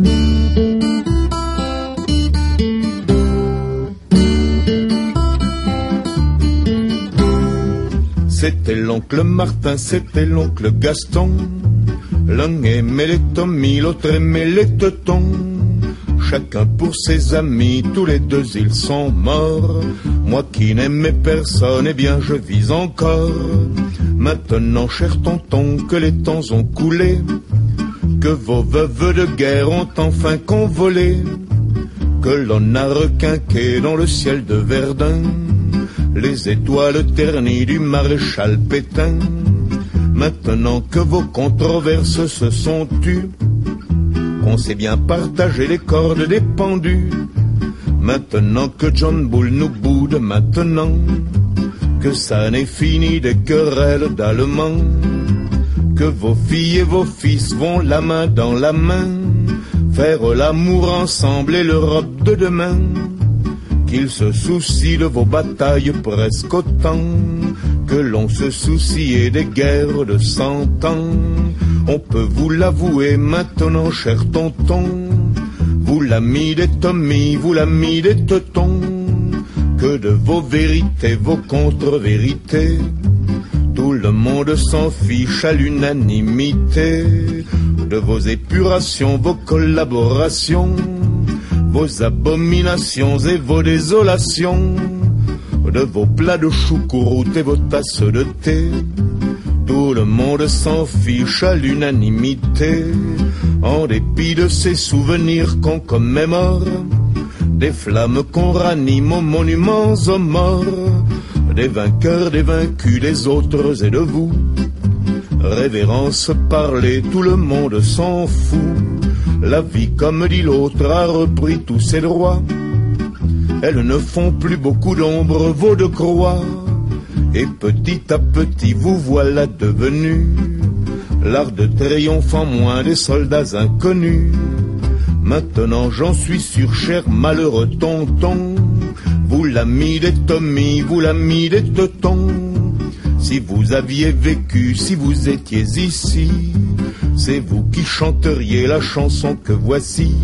C'était l'oncle Martin, c'était l'oncle Gaston. L'un aimait les Tommy, l'autre aimait les Teutons. Chacun pour ses amis, tous les deux ils sont morts. Moi qui n'aimais personne, eh bien je vis encore. Maintenant, cher tonton, que les temps ont coulé, que vos veuves de guerre ont enfin convolé, que l'on a requinqué dans le ciel de Verdun les étoiles ternies du maréchal Pétain. Maintenant que vos controverses se sont tues, qu'on sait bien partager les cordes des pendus, maintenant que John Bull nous boude, maintenant que ça n'est fini des querelles d'Allemands, que vos filles et vos fils vont la main dans la main faire l'amour ensemble et l'Europe de demain, qu'ils se soucient de vos batailles presque autant que l'on se souciait des guerres de 100 ans. On peut vous l'avouer maintenant, cher tonton, vous l'ami des Tommy, vous l'ami des Teutons, que de vos vérités, vos contre-vérités, tout le monde s'en fiche à l'unanimité. De vos épurations, vos collaborations, vos abominations et vos désolations, de vos plats de choucroute et vos tasses de thé, tout le monde s'en fiche à l'unanimité. En dépit de ces souvenirs qu'on commémore, des flammes qu'on ranime aux monuments aux morts, des vainqueurs, des vaincus, des autres et de vous, révérence, parler, tout le monde s'en fout. La vie, comme dit l'autre, a repris tous ses droits. Elles ne font plus beaucoup d'ombre, vos de croix. Et petit à petit, vous voilà devenus l'art de triomphe en moins des soldats inconnus. Maintenant, j'en suis sûr, cher malheureux tonton, vous l'ami des Tommy, vous l'ami des Teutons. Si vous aviez vécu, si vous étiez ici, c'est vous qui chanteriez la chanson que voici.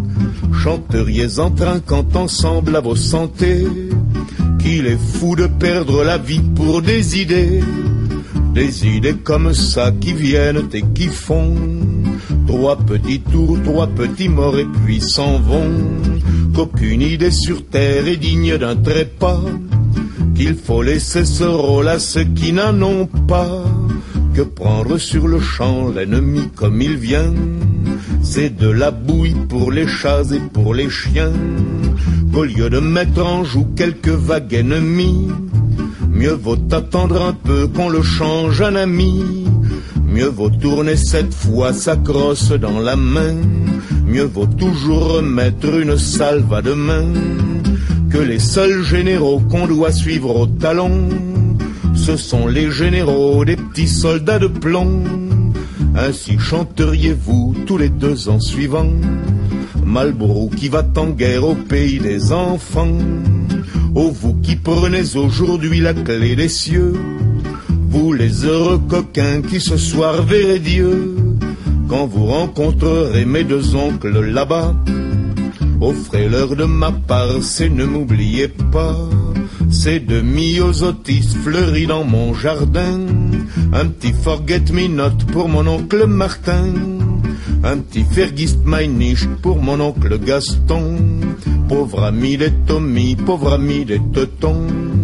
Chanteriez en trinquant ensemble à vos santés, qu'il est fou de perdre la vie pour des idées comme ça qui viennent et qui font 3 petits tours, 3 petits morts et puis s'en vont. Qu'aucune idée sur terre est digne d'un trépas, qu'il faut laisser ce rôle à ceux qui n'en ont pas, que prendre sur le champ l'ennemi comme il vient, c'est de la bouille pour les chats et pour les chiens. Qu'au lieu de mettre en joue quelques vagues ennemies, mieux vaut attendre un peu qu'on le change en ami. Mieux vaut tourner cette fois sa crosse dans la main, mieux vaut toujours remettre une salve à deux mains. Que les seuls généraux qu'on doit suivre au talon, ce sont les généraux des petits soldats de plomb. Ainsi chanteriez-vous tous les 2 ans suivants Marlborough qui va en guerre au pays des enfants. Ô vous qui prenez aujourd'hui la clé des cieux, vous les heureux coquins qui ce soir verrez Dieu, quand vous rencontrerez mes 2 oncles là-bas, offrez-leur de ma part, c'est ne m'oubliez pas, ces 2 myosotis fleuris dans mon jardin, un petit forget-me-not pour mon oncle Martin, un petit Vergisst-mich-nicht pour mon oncle Gaston, pauvre ami des Tommy, pauvre ami des Teutons.